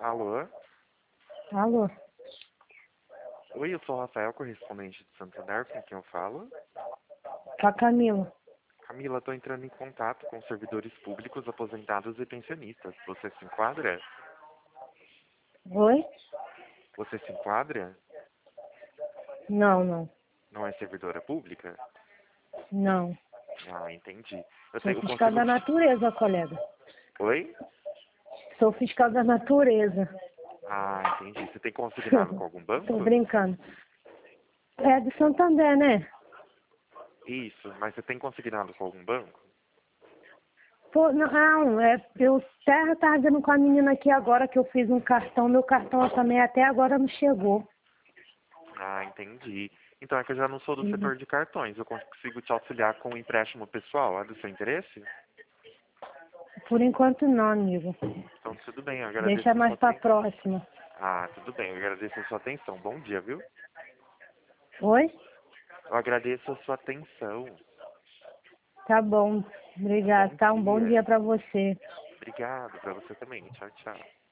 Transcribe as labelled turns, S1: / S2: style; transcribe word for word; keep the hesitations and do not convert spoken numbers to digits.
S1: Alô?
S2: Alô?
S1: Oi, eu sou o Rafael, correspondente de Santander, com quem eu falo.
S2: Com a Camila.
S1: Camila, estou entrando em contato com servidores públicos, aposentados e pensionistas. Você se enquadra?
S2: Oi?
S1: Você se enquadra?
S2: Não, não.
S1: Não é servidora pública?
S2: Não.
S1: Ah, entendi. Eu,
S2: Sou
S1: tenho, eu
S2: fiscal
S1: consigo
S2: da
S1: te...
S2: natureza, colega.
S1: Oi?
S2: Sou fiscal da natureza.
S1: Ah, entendi. Você tem consignado com algum
S2: Tô
S1: banco?
S2: brincando. É do Santander, né?
S1: Isso, mas você tem consignado com algum banco?
S2: Pô, não, é, eu até tava vendo com a menina aqui agora que eu fiz um cartão. Meu cartão também até agora não chegou.
S1: Ah, entendi. Então é que eu já não sou do
S2: Uhum.
S1: setor de cartões. Eu consigo te auxiliar com o empréstimo pessoal. É do seu interesse?
S2: Por enquanto não, amigo.
S1: Então tudo bem, eu agradeço
S2: Deixa
S1: a sua
S2: mais pra
S1: atenção.
S2: próxima.
S1: Ah, tudo bem, eu agradeço a sua atenção. Bom dia, viu?
S2: Oi?
S1: Eu agradeço a sua atenção.
S2: Tá bom.
S1: Bom
S2: Obrigada, tá? Um bom
S1: dia.
S2: dia pra você.
S1: Obrigado, pra você também. Tchau, tchau.